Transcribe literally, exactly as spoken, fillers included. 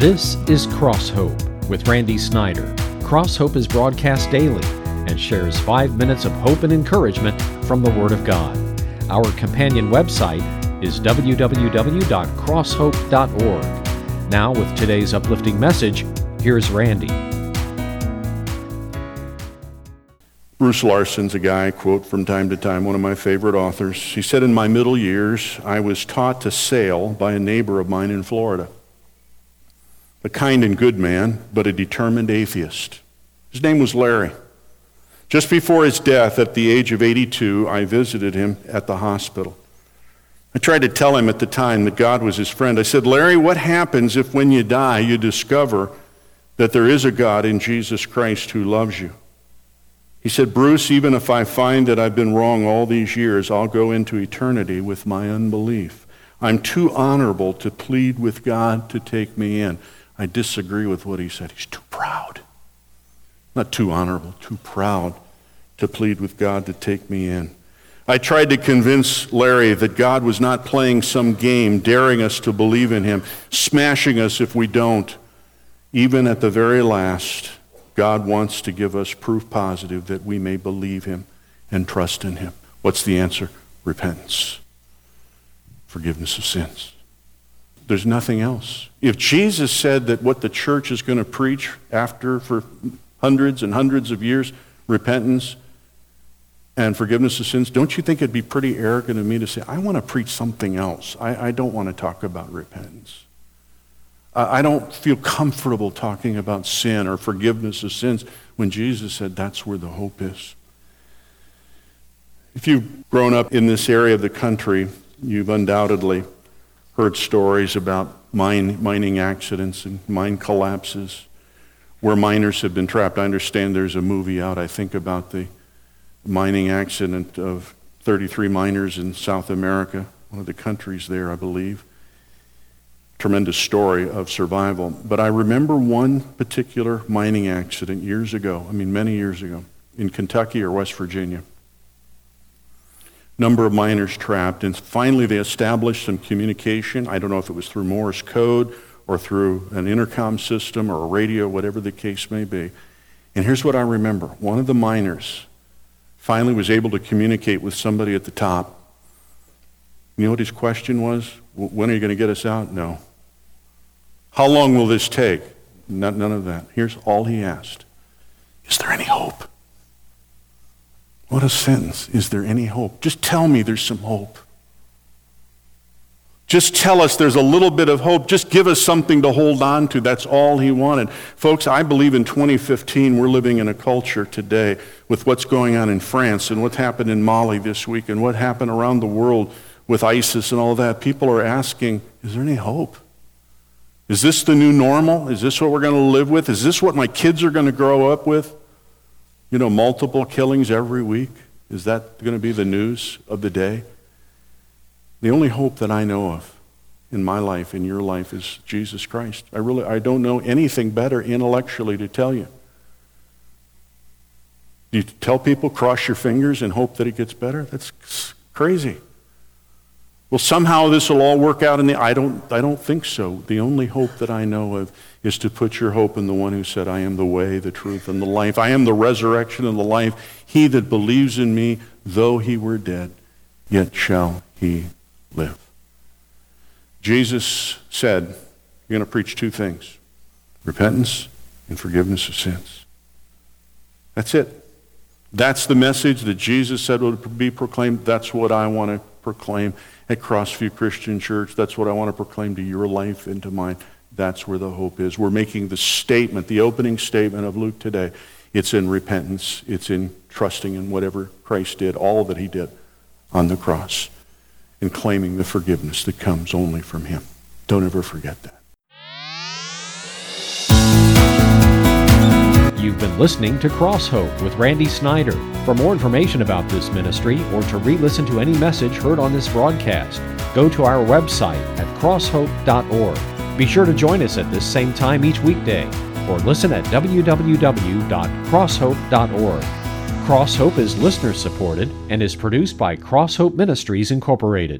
This is Cross Hope with Randy Snyder. Cross Hope is broadcast daily and shares five minutes of hope and encouragement from the Word of God. Our companion website is w w w dot cross hope dot org. Now, with today's uplifting message, here's Randy. Bruce Larson's a guy I quote from time to time, one of my favorite authors. He said, "In my middle years, I was taught to sail by a neighbor of mine in Florida. A kind and good man, but a determined atheist. His name was Larry. Just before his death, at the age of eighty-two, I visited him at the hospital. I tried to tell him at the time that God was his friend. I said, 'Larry, what happens if when you die you discover that there is a God in Jesus Christ who loves you?' He said, 'Bruce, even if I find that I've been wrong all these years, I'll go into eternity with my unbelief. I'm too honorable to plead with God to take me in.'" I disagree with what he said. He's too proud. Not too honorable, too proud to plead with God to take me in. I tried to convince Larry that God was not playing some game, daring us to believe in him, smashing us if we don't. Even at the very last, God wants to give us proof positive that we may believe him and trust in him. What's the answer? Repentance. Forgiveness of sins. There's nothing else. If Jesus said that what the church is going to preach after for hundreds and hundreds of years, repentance and forgiveness of sins, don't you think it'd be pretty arrogant of me to say, I want to preach something else. I, I don't want to talk about repentance. I, I don't feel comfortable talking about sin or forgiveness of sins when Jesus said that's where the hope is. If you've grown up in this area of the country, you've undoubtedly heard stories about mine, mining accidents and mine collapses where miners have been trapped. I understand there's a movie out, I think, about the mining accident of thirty-three miners in South America, one of the countries there, I believe. Tremendous story of survival. But I remember one particular mining accident years ago, I mean many years ago, in Kentucky or West Virginia. Number of miners trapped, and finally they established some communication. I don't know if it was through Morse code or through an intercom system or a radio, whatever the case may be. And here's what I remember. One of the miners finally was able to communicate with somebody at the top. You know what his question was? When are you going to get us out? No. How long will this take? None, none of that. Here's all he asked. Is there any hope? What a sentence. Is there any hope? Just tell me there's some hope. Just tell us there's a little bit of hope. Just give us something to hold on to. That's all he wanted. Folks, I believe in twenty fifteen we're living in a culture today with what's going on in France and what happened in Mali this week and what happened around the world with ISIS and all that. People are asking, is there any hope? Is this the new normal? Is this what we're going to live with? Is this what my kids are going to grow up with? You know, multiple killings every week. Is that going to be the news of the day? The only hope that I know of in my life, in your life, is Jesus Christ. I really, I don't know anything better intellectually to tell you. Do you tell people, cross your fingers and hope that it gets better? That's crazy. Well, somehow this will all work out in the, I don't, I don't think so. The only hope that I know of is to put your hope in the one who said, I am the way, the truth, and the life. I am the resurrection and the life. He that believes in me, though he were dead, yet shall he live. Jesus said, you're going to preach two things, repentance and forgiveness of sins. That's it. That's the message that Jesus said would be proclaimed. That's what I want to proclaim at Crossview Christian Church. That's what I want to proclaim to your life and to mine. That's where the hope is. We're making the statement, the opening statement of Luke today. It's in repentance. It's in trusting in whatever Christ did, all that he did on the cross, and claiming the forgiveness that comes only from him. Don't ever forget that. You've been listening to Cross Hope with Randy Snyder. For more information about this ministry or to re-listen to any message heard on this broadcast, go to our website at cross hope dot org. Be sure to join us at this same time each weekday or listen at w w w dot cross hope dot org. Cross Hope is listener supported and is produced by Cross Hope Ministries Incorporated.